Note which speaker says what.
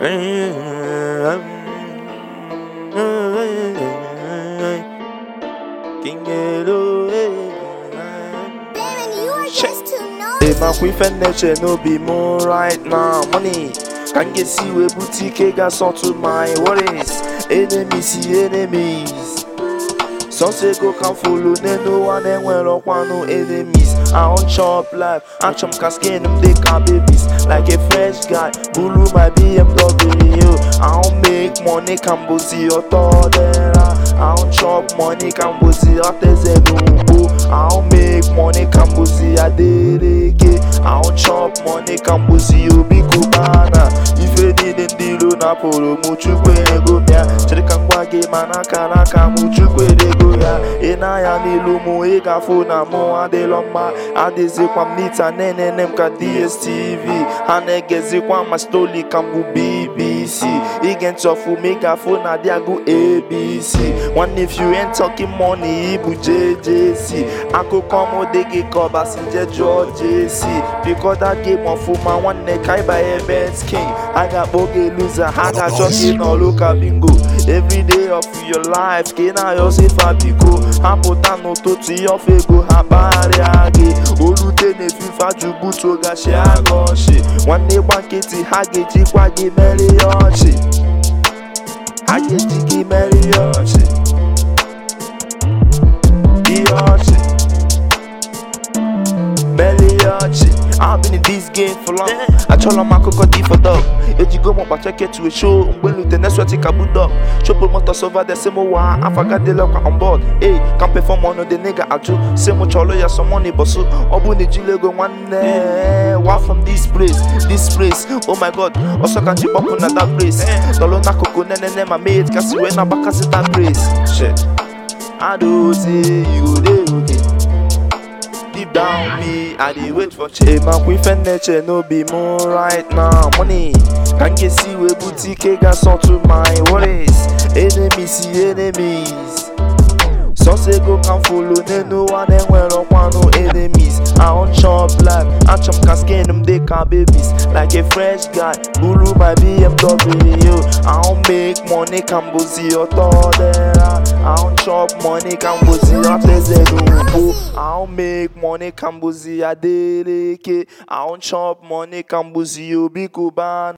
Speaker 1: Hey, my queen nature no be more right now. Money can get see we boutique got sort to my worries. Enemies see enemies. Some say go can follow, no one and well up one no enemies. I on chop life, I chop cascade them they can babies. Like a fresh guy, Bulu my BMW. I don't make money, can bossy or todera. I don't chop money, can bossy or tezenubo. I don't make money, can bossy a dereke. I don't chop money, can bossy you be kubana. If you didn't deal on a polo, muchu go mea. Check wage manaka muchu go ya. Enaya nilumu ega fona mo adeloma. Adeze kwa mnita nene nemka DSTV. Hanegezi kwa mastoli kambu BBC. Again tofu megaphone adiagu ABC. One if you ain't talking money ibu JJC. Ako komo dege koba sinje JC. Because that game of fuma one neck I buy a Benz King. I got boge loser, I got jockey no local bingo. Every day of your life, kena yourself a biko. Hapotano to your fego habari age. Olutene fifa jubuto gashi agoshi. One day banketi hageji kwa gimeli yoshi. Hageji gimeli yoshi. Yoshi. Belly yoshi. I've been in this game for long. I told my cocoa for dog. If you go more check it to a show, when the next one take a boot dog. Chop motors over the same one. I forgot the lock on board. Hey, can't perform on the nigga out too. Same much all ya some money, but so Obuni Jilego one wow from this place. Oh my god, also can't you bump on that place. Dolona coco nene my mate, cause you went back at that place. Shit. I do say you dey okay. Deep down me, I dey wait for change. Hey, my queen nature no be more right now. Money can get see we boutique got sort to my worries. Enemies see enemies. Some say go can follow, no one and well up one no enemies. I on chop life, I chop cascade them they can babies. Like a fresh guy, Bulu my BMW. I don't make money, can bossy or todera. I don't chop money, can bossy or tezenubo. I don't make money, can bossy a dereke. I don't chop money, can bossy you be kuban.